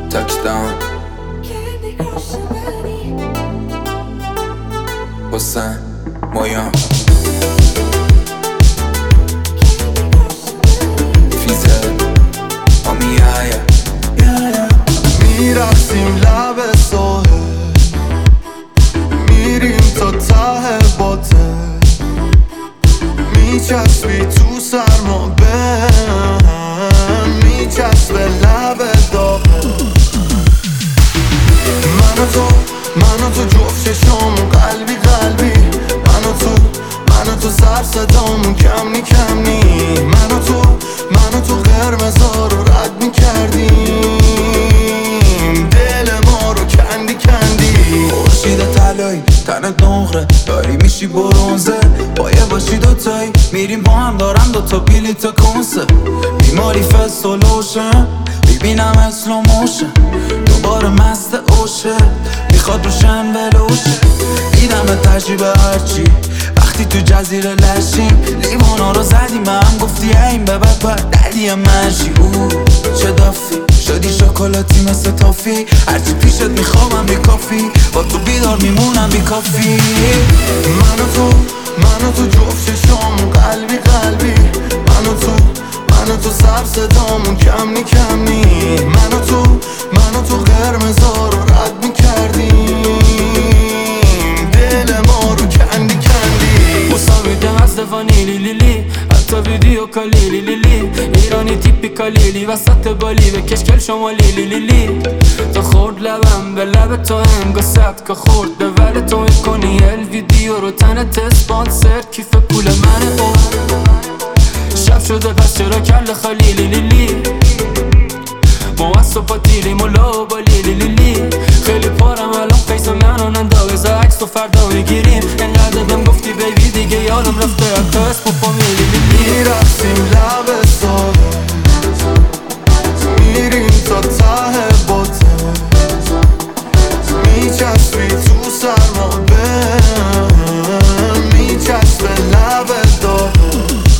Touchdown حسین مایان فیزل آمیه میرقصیم لب ساحل، میریم تا ته باطل، میچسبی تو سرما بهم، میچسبه لب داغه. من و تو جفت چشامون قلبی قلبی، من و تو سر صدامون کمنی کمنی، من و تو قرمزا رو رد میکردیم، دل ما رو کندی کندی. خورشید طلایی تنت نقره داری میشی برونزه، پایه باشی دوتایی میریم با هم، دارم دوتا بلیط کنسه، بیماری فستولوشن ببینم اسلو موشن، دوباره مست اوشه میخواد روشن ولوشه، دیدم تجربه هرچی وقتی تو جزیره لشیم، لیوانا رو زدیم هم گفتی این به بعد باید دلی منشی. چه دافی شدی شکلاتی مثل تافی، هرچی پیشت میخوامم بی کافی، با تو بیدار میمونم بی کافی. من و تو جفت چشامون قلبی قلبی، من و تو سر صدامون کمنی کمنی، من و تو قرمزا رو رد میکردیم، دل ما رو کندی کندی. مساویدم از وانیلی لیلی، حتی ویدیو کالی لیلی، ایرانی تیپیکالی وسط بالی به کشکل شمالی لیلی. تا خورد لبم به لب تو انگاست که خورد به ول تو میکنی ویدیو رو تنت اسپانسر کیف پول منه. شب شده پس چرا کل خالی لیلی، ما از صبح تیریم و لابا لیلی، خیلی پارم الان قیس منو ننداز عکس و فردا میگیریم، انقدر بهم گفتی بیبی دیگه یادم رفته حتی اسم و فامیلی لیلی. میرقصیم لب ساحل، میریم تا ته باطل، میچسبی تو سرما بهم، میچسبه لب داغه.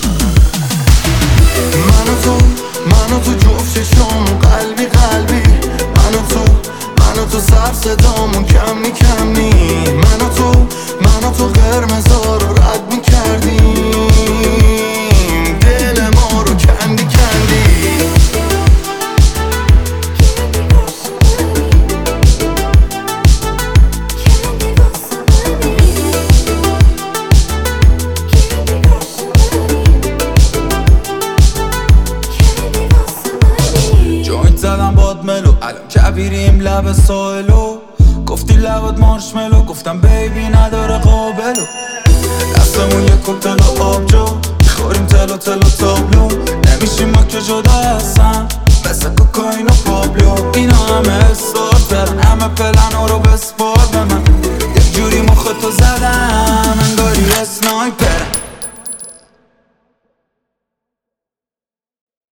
من و تو جفت چشامون قلبی قلبی، من و تو سر صدامون کمنی کمنی، من و تو قرمزا رو رد میکردیم، دل ما رو کندی کندی. زدم باد ملو الان کبیریم لب ساحلو، گفتی لبت مارشملو گفتم بیبی نداره قابلو، دستمون یه کوکتل و آبجو میخوریم تلو تابلو، نمیشیم ما که جدا هستن مثل کوکاین و پابلو، اینا همه استارتر همه پلن رو بسپار به من، یک جوری مختو زدم انگاری اسنایپر.